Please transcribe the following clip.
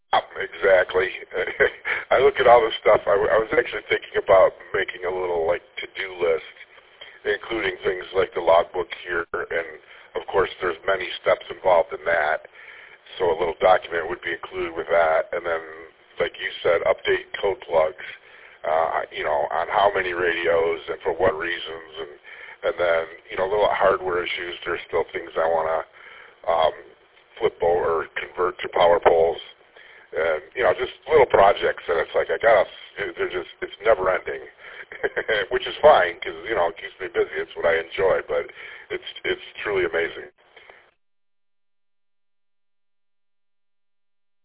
Exactly. I look at all this stuff. I was actually thinking about making a little like to-do list, including things like the logbook here, and of course there's many steps involved in that. So a little document would be included with that, and then, like you said, update code plugs, on how many radios and for what reasons, and then, little hardware issues. There's still things I want to flip over or convert to power poles, and just little projects that it's like it's never ending, which is fine because it keeps me busy. It's what I enjoy, but it's truly amazing.